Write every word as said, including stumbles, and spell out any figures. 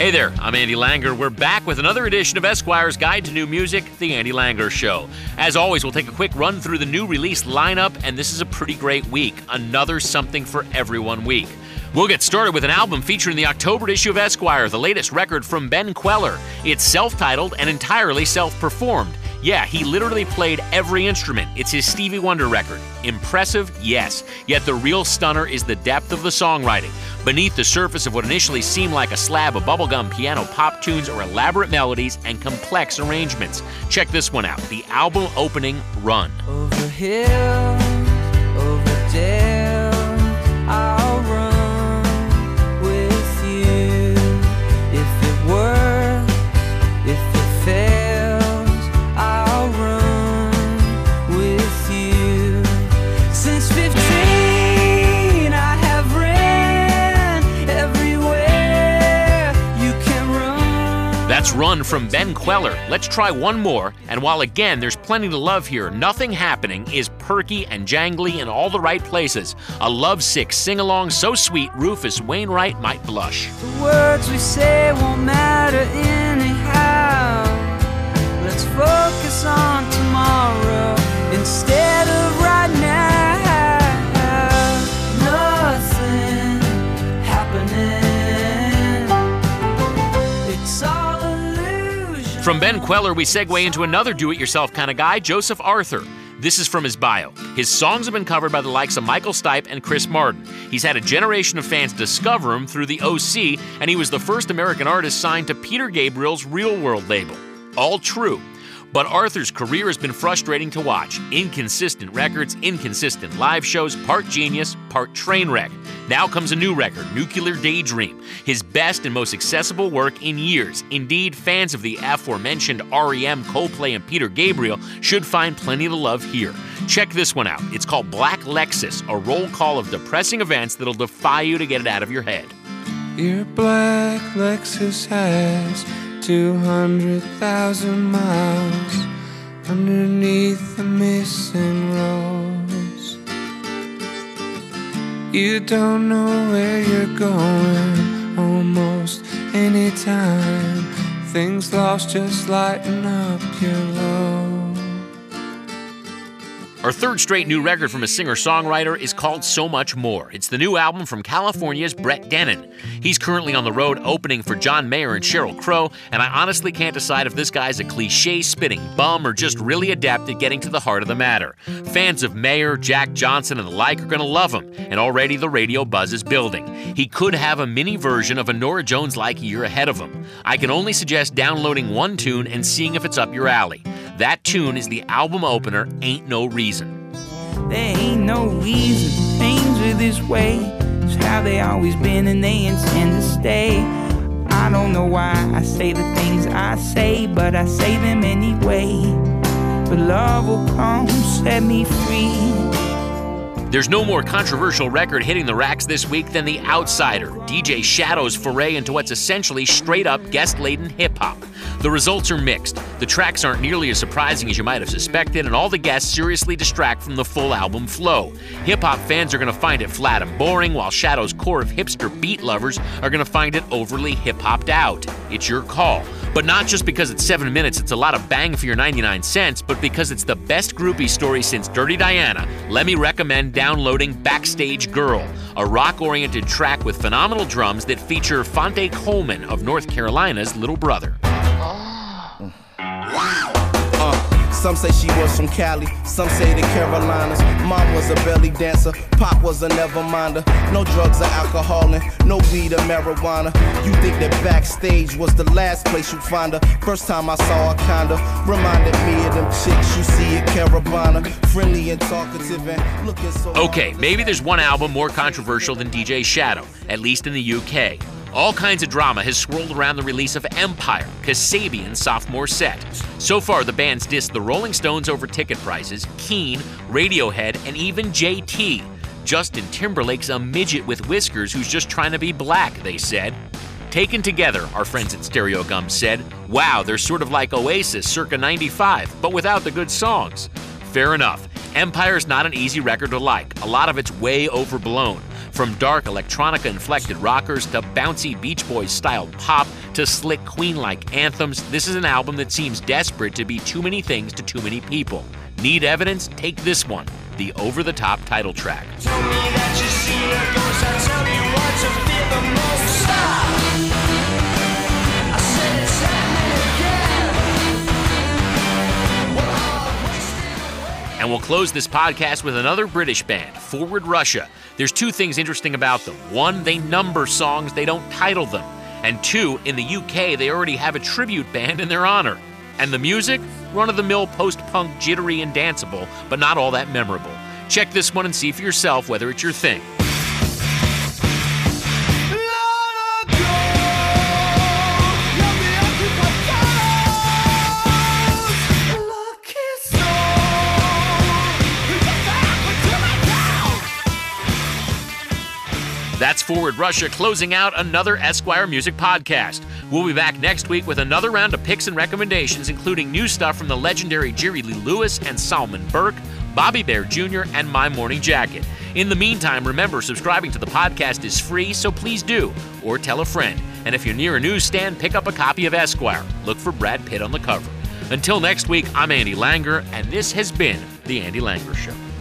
Hey there, I'm Andy Langer. We're back with another edition of Esquire's Guide to New Music, The Andy Langer Show. As always, we'll take a quick run through the new release lineup, and this is a pretty great week. Another something for everyone week. We'll get started with an album featuring the October issue of Esquire, the latest record from Ben Kweller. It's self-titled and entirely self-performed. Yeah, he literally played every instrument. It's his Stevie Wonder record. Impressive? Yes. Yet the real stunner is the depth of the songwriting. Beneath the surface of what initially seemed like a slab of bubblegum piano pop tunes are elaborate melodies and complex arrangements. Check this one out, the album opening, Run. Over hill, over dale, I'll run with you. If it works, if it fails, I'll run with you. Since fifteen, I have ran everywhere you can run. That's Run from Ben Kweller. Let's try one more. And while again, there's plenty to love here, Nothing Happening is perky and jangly in all the right places. A lovesick sing-along so sweet Rufus Wainwright might blush. The words we say won't matter anyhow. Let's focus on tomorrow instead of right now. Nothing happening. It's all illusion. From Ben Kweller, we segue into another do-it-yourself kind of guy, Joseph Arthur. This is from his bio. His songs have been covered by the likes of Michael Stipe and Chris Martin. He's had a generation of fans discover him through the O C, and he was the first American artist signed to Peter Gabriel's Real World label. All true. But Arthur's career has been frustrating to watch. Inconsistent records, inconsistent live shows, part genius, part train wreck. Now comes a new record, Nuclear Daydream, his best and most accessible work in years. Indeed, fans of the aforementioned R E M, Coldplay, and Peter Gabriel should find plenty to love here. Check this one out. It's called Black Lexus, a roll call of depressing events that'll defy you to get it out of your head. Your black Lexus has two hundred thousand miles underneath the missing roads. You don't know where you're going almost anytime. Things lost just lighten up your load. Our third straight new record from a singer-songwriter is called So Much More. It's the new album from California's Brett Dennen. He's currently on the road opening for John Mayer and Sheryl Crow, and I honestly can't decide if this guy's a cliche-spitting bum or just really adept at getting to the heart of the matter. Fans of Mayer, Jack Johnson, and the like are going to love him, and already the radio buzz is building. He could have a mini version of a Norah Jones-like year ahead of him. I can only suggest downloading one tune and seeing if it's up your alley. That tune is the album opener, Ain't No Reason. There ain't no reason things are this way. It's how they always been and they intend to stay. I don't know why I say the things I say, but I say them anyway. But love will come, set me free. There's no more controversial record hitting the racks this week than The Outsider, D J Shadow's foray into what's essentially straight-up guest-laden hip-hop. The results are mixed. The tracks aren't nearly as surprising as you might have suspected, and all the guests seriously distract from the full album flow. Hip-hop fans are going to find it flat and boring, while Shadow's core of hipster beat lovers are going to find it overly hip-hopped out. It's your call. But not just because it's seven minutes, it's a lot of bang for your ninety-nine cents, but because it's the best groupie story since Dirty Diana, let me recommend downloading Backstage Girl, a rock-oriented track with phenomenal drums that feature Fonte Coleman of North Carolina's little brother. Some say she was from Cali, some say the Carolinas. Mom was a belly dancer, Pop was a never-minder. No drugs or alcohol and no weed or marijuana. You think that Backstage was the last place you'd find her. First time I saw her kinda reminded me of them chicks you see at Caravana. Friendly and talkative and looking so... Okay, maybe there's one album more controversial than D J Shadow, at least in the U K. All kinds of drama has swirled around the release of Empire, Kasabian's sophomore set. So far, the band's dissed the Rolling Stones over ticket prices, Keane, Radiohead, and even J T. Justin Timberlake's a midget with whiskers who's just trying to be black, they said. Taken together, our friends at Stereo Gum said, wow, they're sort of like Oasis circa ninety-five, but without the good songs. Fair enough. Empire's not an easy record to like. A lot of it's way overblown. From dark electronica-inflected rockers to bouncy Beach Boys-styled pop to slick Queen-like anthems, this is an album that seems desperate to be too many things to too many people. Need evidence? Take this one, the over-the-top title track. Tell me that you see the ghost, I tell you what you feel the most. Stop! I said it's happening again. And we'll close this podcast with another British band, Forward Russia. There's two things interesting about them. One, they number songs, they don't title them. And two, in the U K, they already have a tribute band in their honor. And the music? Run-of-the-mill post-punk, jittery and danceable, but not all that memorable. Check this one and see for yourself whether it's your thing. That's Forward Russia closing out another Esquire Music Podcast. We'll be back next week with another round of picks and recommendations, including new stuff from the legendary Jerry Lee Lewis and Salman Burke, Bobby Bear Junior, and My Morning Jacket. In the meantime, remember, subscribing to the podcast is free, so please do, or tell a friend. And if you're near a newsstand, pick up a copy of Esquire. Look for Brad Pitt on the cover. Until next week, I'm Andy Langer, and this has been The Andy Langer Show.